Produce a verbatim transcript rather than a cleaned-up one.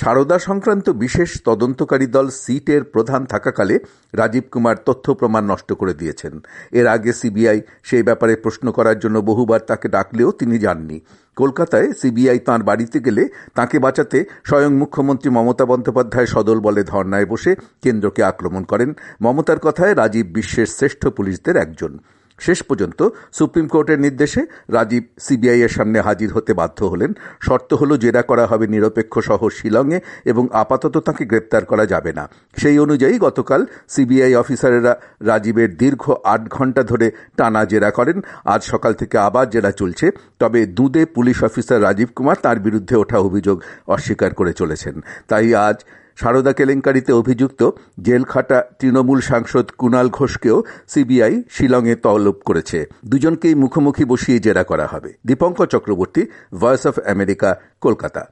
সারদা সংক্রান্ত বিশেষ তদন্তকারী দল সিটের প্রধান থাকাকালে রাজীব কুমার তথ্য প্রমাণ নষ্ট করে দিয়েছেন। এর আগে সিবিআই সেই ব্যাপারে প্রশ্ন করার জন্য বহুবার তাকে ডাকলেও তিনি যাননি। কলকাতায় সিবিআই তাঁর বাড়িতে গেলে তাঁকে বাঁচাতে স্বয়ং মুখ্যমন্ত্রী মমতা বন্দ্যোপাধ্যায় সদল বলে ধর্নায় বসে কেন্দ্রকে আক্রমণ করেন। মমতার কথায় রাজীব বিশ্বের শ্রেষ্ঠ পুলিশদের একজন। শেষ পর্যন্ত সুপ্রিম কোর্টের নির্দেশে রাজীব সিবিআই এর সামনে হাজির হতে বাধ্য হলেন। শর্ত হলো জেরা করা হবে নিরপেক্ষ শহর শিলংয়ে এবং আপাতত তাকে গ্রেপ্তার করা যাবে না। সেই অনুযায়ী গতকাল সিবিআই অফিসারেরা রাজীবের দীর্ঘ আট ঘন্টা ধরে টানা জেরা করেন। আজ সকাল থেকে আবার জেরা চলছে। তবে দুদে পুলিশ অফিসার রাজীব কুমার তার বিরুদ্ধে ওঠা অভিযোগ অস্বীকার করে চলেছেন। তাই আজ সারদা কেলেঙ্কারিতে অভিযুক্ত জেলখাটা তৃণমূল সাংসদ কুণাল ঘোষকেও সিবিআই শিলংয়ে তলব করেছে। দুজনকেই মুখোমুখি বসিয়ে জেরা করা হবে। Dipankar Chakraborty, voice of America, Kolkata.